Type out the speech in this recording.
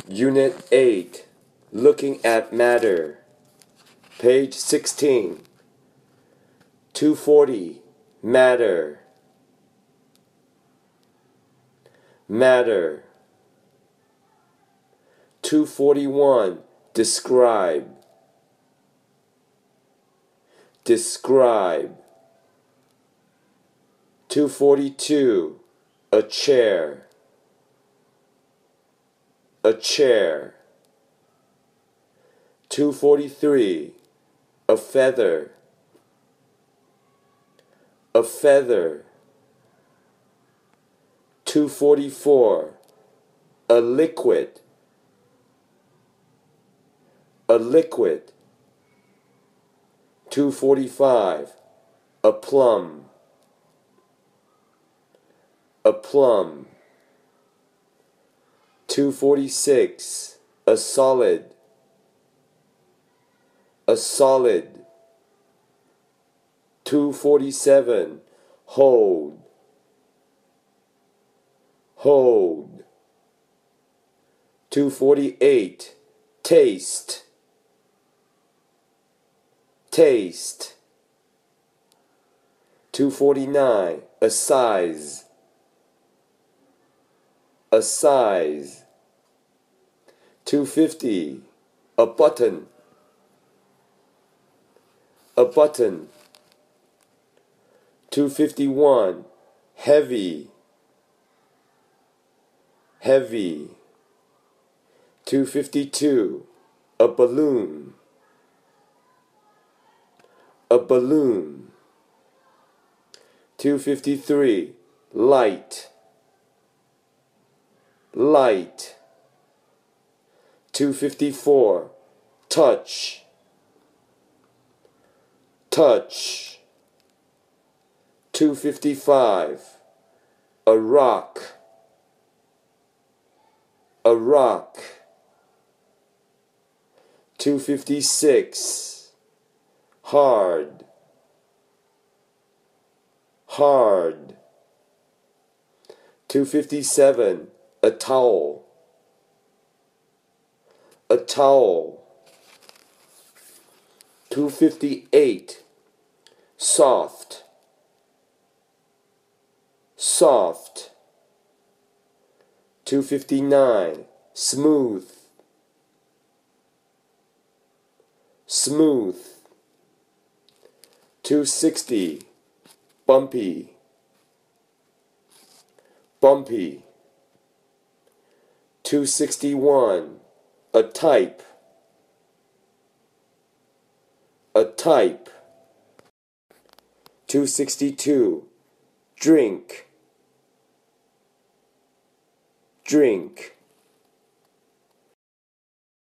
Unit 8, Looking at Matter, page 16. 240, Matter. Matter. 241, Describe. Describe. 242, A chair. A chair. 243, A feather. A feather. 244, A liquid. A liquid. 245, A plum. A plum. 246, A solid. A solid. 247, Hold. Hold. 248, Taste. Taste. 249, A size. A size. 250, A button. A button. 251, Heavy. Heavy. 252, A balloon. A balloon. 253, Light. Light. 254, Touch. Touch. 255, A rock. A rock. 256, Hard. Hard. 257, A towel. A towel. 258, Soft. Soft. 259, Smooth. Smooth. 260, Bumpy. Bumpy. 261, A type. A type. 262, Drink. Drink.